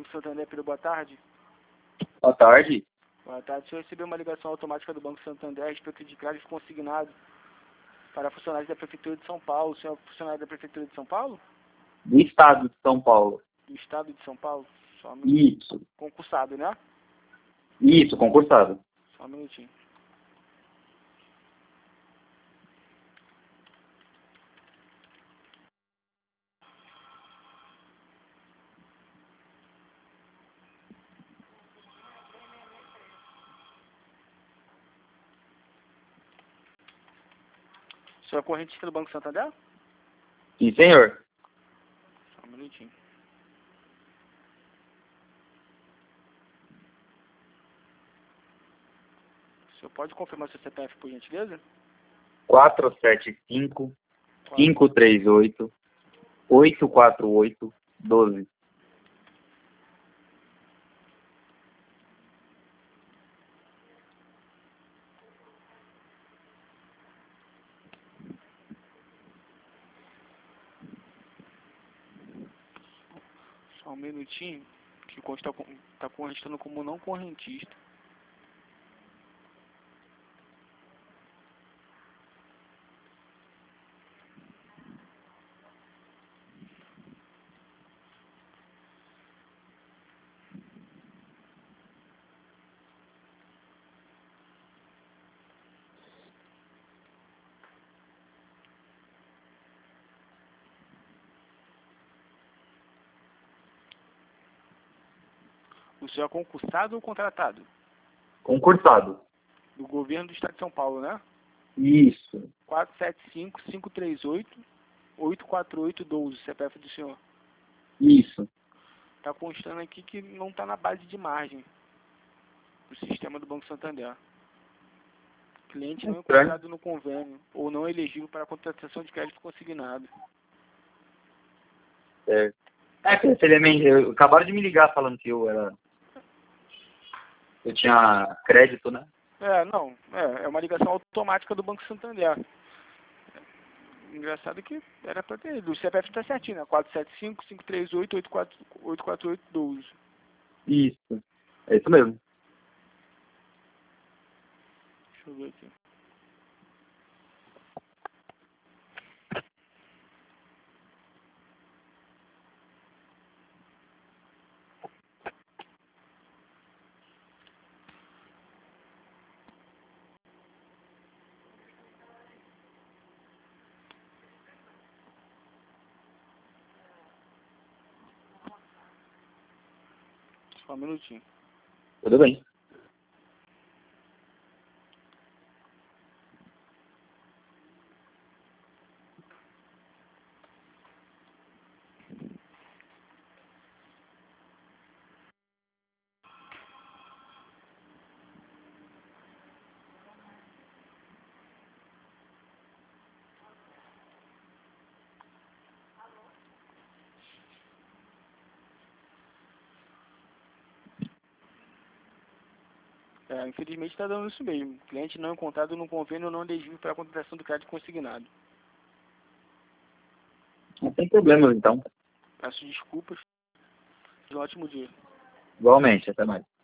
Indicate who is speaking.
Speaker 1: Banco Santander, Pedro, boa tarde.
Speaker 2: Boa tarde.
Speaker 1: Boa tarde. O senhor recebeu uma ligação automática do Banco Santander a respeito de crédito consignado para funcionários da Prefeitura de São Paulo. O senhor é funcionário da Prefeitura de São Paulo?
Speaker 2: Do Estado de São Paulo.
Speaker 1: Do Estado de Só um minutinho.
Speaker 2: Isso.
Speaker 1: Concursado, né?
Speaker 2: Isso, concursado.
Speaker 1: Só um minutinho. O senhor é correntista do Banco Santander?
Speaker 2: Sim, senhor.
Speaker 1: Só um minutinho. O senhor pode confirmar seu CPF, por gentileza?
Speaker 2: 475-538-848-12.
Speaker 1: Só um minutinho, que o conta está correntando como não correntista. O senhor é concursado ou contratado?
Speaker 2: Concursado.
Speaker 1: Do governo do Estado de São Paulo, né?
Speaker 2: Isso.
Speaker 1: 475-538-848-12, CPF do senhor.
Speaker 2: Isso.
Speaker 1: Está constando aqui que não está na base de margem do sistema do Banco Santander. Cliente não enquadrado no convênio ou não elegível para a contratação de crédito consignado.
Speaker 2: Certo. Acabaram de me ligar falando que eu tinha crédito, né?
Speaker 1: É uma ligação automática do Banco Santander. Engraçado que era para ter. O CPF está certinho, né? 475-538-848-12.
Speaker 2: Isso. É isso mesmo.
Speaker 1: Deixa eu ver aqui. Só um minutinho.
Speaker 2: Tudo bem.
Speaker 1: Infelizmente está dando isso mesmo. Cliente não encontrado no convênio não elegível para a contratação do crédito consignado.
Speaker 2: Não tem problema, então.
Speaker 1: Peço desculpas. Um ótimo dia.
Speaker 2: Igualmente, até mais.